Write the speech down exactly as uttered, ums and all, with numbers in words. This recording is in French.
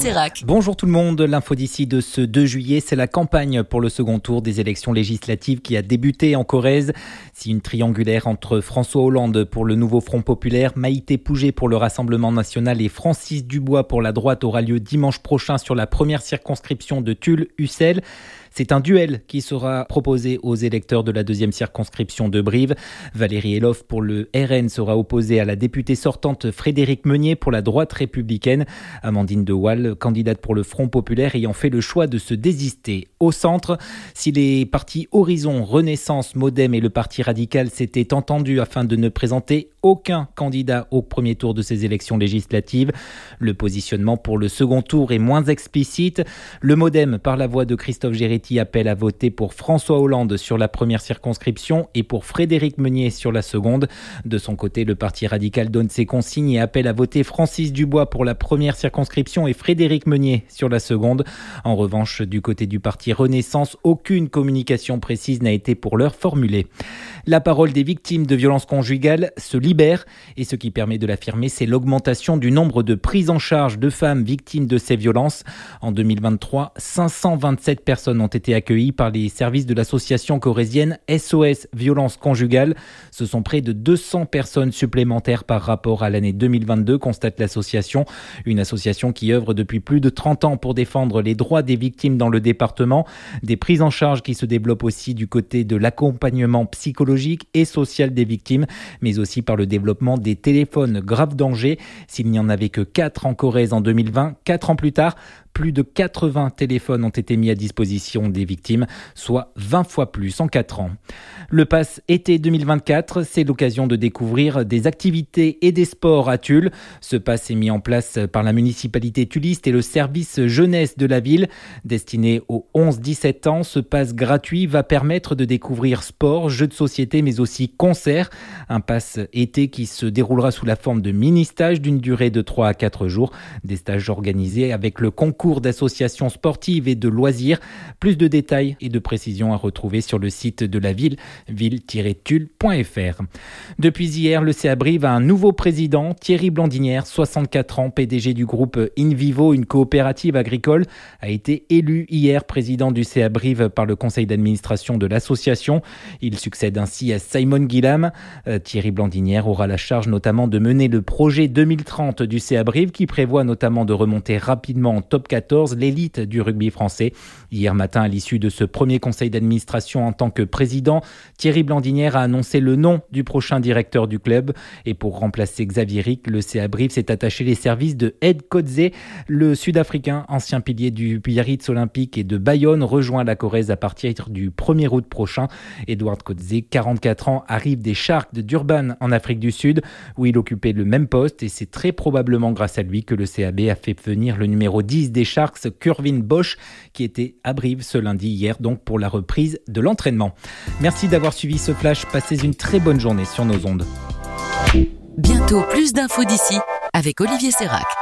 Sérac. Bonjour tout le monde, l'info d'ici de ce deux juillet, c'est la campagne pour le second tour des élections législatives qui a débuté en Corrèze. Si une triangulaire entre François Hollande pour le nouveau Front Populaire, Maïté Pouget pour le Rassemblement National et Francis Dubois pour la droite aura lieu dimanche prochain sur la première circonscription de Tulle-Ussel. C'est un duel qui sera proposé aux électeurs de la deuxième circonscription de Brive. Valérie Eloff pour le R N sera opposée à la députée sortante Frédérique Meunier pour la droite républicaine. Amandine de Waal, candidate pour le Front Populaire, ayant fait le choix de se désister. Au centre, si les partis Horizon, Renaissance, Modem et le Parti radical s'étaient entendus afin de ne présenter aucun candidat au premier tour de ces élections législatives, le positionnement pour le second tour est moins explicite. Le Modem, par la voix de Christophe Géretti, appelle à voter pour François Hollande sur la première circonscription et pour Frédérique Meunier sur la seconde. De son côté, le Parti radical donne ses consignes et appelle à voter Francis Dubois pour la première circonscription et Frédérique Meunier sur la seconde. En revanche, du côté du Parti Renaissance, aucune communication précise n'a été pour l'heure formulée. La parole des victimes de violences conjugales se libère et ce qui permet de l'affirmer, c'est l'augmentation du nombre de prises en charge de femmes victimes de ces violences. En deux mille vingt-trois, cinq cent vingt-sept personnes ont été accueillis par les services de l'association corrézienne S O S Violence Conjugale. Ce sont près de deux cents personnes supplémentaires par rapport à l'année deux mille vingt-deux, constate l'association. Une association qui œuvre depuis plus de trente ans pour défendre les droits des victimes dans le département. Des prises en charge qui se développent aussi du côté de l'accompagnement psychologique et social des victimes, mais aussi par le développement des téléphones grave danger. S'il n'y en avait que quatre en Corrèze en deux mille vingt, quatre ans plus tard, plus de quatre-vingts téléphones ont été mis à disposition des victimes, soit vingt fois plus en quatre ans. Le pass été deux mille vingt-quatre, c'est l'occasion de découvrir des activités et des sports à Tulle. Ce pass est mis en place par la municipalité tulliste et le service jeunesse de la ville. Destiné aux onze dix-sept ans, ce pass gratuit va permettre de découvrir sport, jeux de société, mais aussi concerts. Un pass été qui se déroulera sous la forme de mini-stages d'une durée de trois à quatre jours. Des stages organisés avec le concours d'associations sportives et de loisirs. Plus de détails et de précisions à retrouver sur le site de la ville, ville tiret tulle point f r. Depuis hier, le C A Brive a un nouveau président, Thierry Blandinière, soixante-quatre ans, P D G du groupe InVivo, une coopérative agricole, a été élu hier président du C A Brive par le conseil d'administration de l'association. Il succède ainsi à Simon Guillam. Euh, Thierry Blandinière aura la charge notamment de mener le projet deux mille trente du C A Brive qui prévoit notamment de remonter rapidement en top quatorze, l'élite du rugby français. Hier matin, à l'issue de ce premier conseil d'administration en tant que président, Thierry Blandinière a annoncé le nom du prochain directeur du club. Et pour remplacer Xavier Rick, le C A Brive s'est attaché les services de Ed Kodze, le Sud-Africain, ancien pilier du Biarritz Olympique et de Bayonne, rejoint la Corrèze à partir du premier août prochain. Edward Kodze, quarante-quatre ans, arrive des Sharks de Durban en Afrique du Sud, où il occupait le même poste et c'est très probablement grâce à lui que le C A B a fait venir le numéro dix des Sharks, Curvin Bosch, qui était à Brive ce lundi hier, donc pour la reprise de l'entraînement. Merci d'avoir suivi ce flash. Passez une très bonne journée sur nos ondes. Bientôt plus d'infos d'ici avec Olivier Sérac.